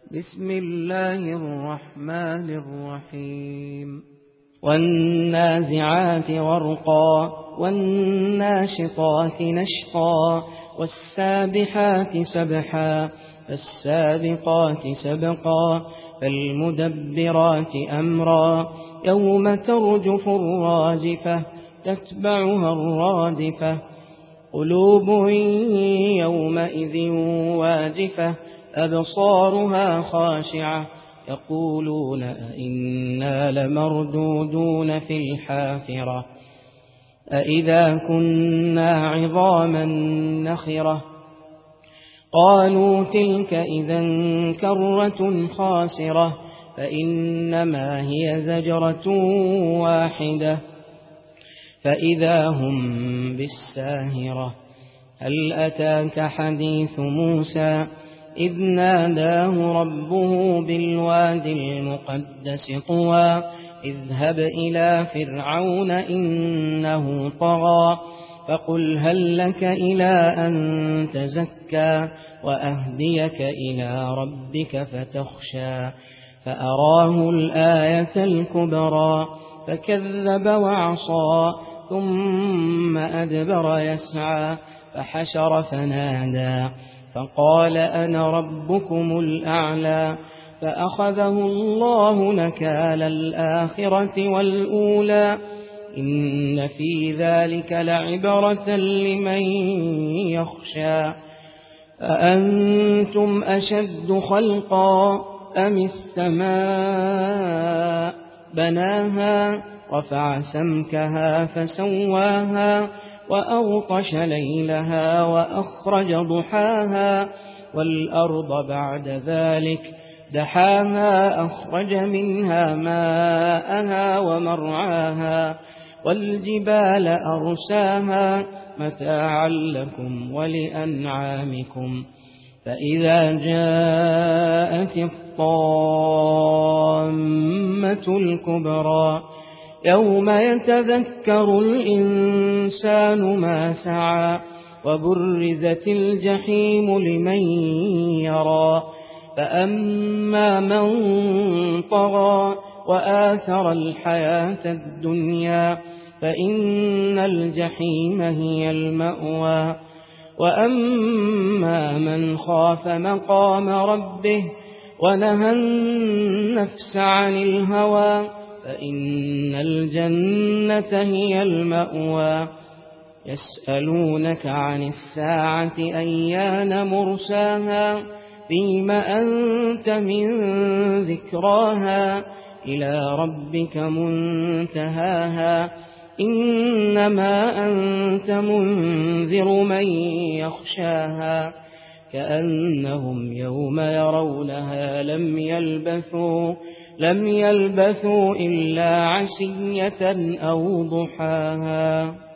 بسم الله الرحمن الرحيم والنازعات غرقا والناشطات نشطا والسابحات سبحا فالسابقات سبقا فالمدبرات أمرا يوم ترجف الراجفة تتبعها الرادفة قلوب يومئذ واجفة أبصارها خاشعة يقولون أئنا لمردودون في الحافرة أئذا كنا عظاما نخرة قالوا تلك إذا كرة خاسرة فإنما هي زجرة واحدة فإذا هم بالساهرة هل أتاك حديث موسى إذ ناداه ربه بالواد المقدس طوى اذهب إلى فرعون إنه طغى فقل هل لك إلى أن تزكى وأهديك إلى ربك فتخشى فأراه الآية الكبرى فكذب وعصى ثم أدبر يسعى فحشر فنادى فقال أنا ربكم الأعلى فأخذه الله نكال الآخرة والأولى إن في ذلك لعبرة لمن يخشى أأنتم أشد خلقا أم السماء بناها رفع سمكها فسواها وأغطش ليلها وأخرج ضحاها والأرض بعد ذلك دحاها أخرج منها ماءها ومرعاها والجبال أرساها متاعا لكم ولأنعامكم فإذا جاءت الطامة الكبرى يوم يتذكر الإنسان ما سعى وبرزت الجحيم لمن يرى فأما من طغى وآثر الحياة الدنيا فإن الجحيم هي المأوى وأما من خاف مقام ربه ونهى النفس عن الهوى فإن الجنة هي المأوى يسألونك عن الساعة أيان مرساها فيم أنت من ذكراها إلى ربك منتهاها إنما أنت منذر من يخشاها كأنهم يوم يرونها لم يلبثوا إلا عشية أو ضحاها.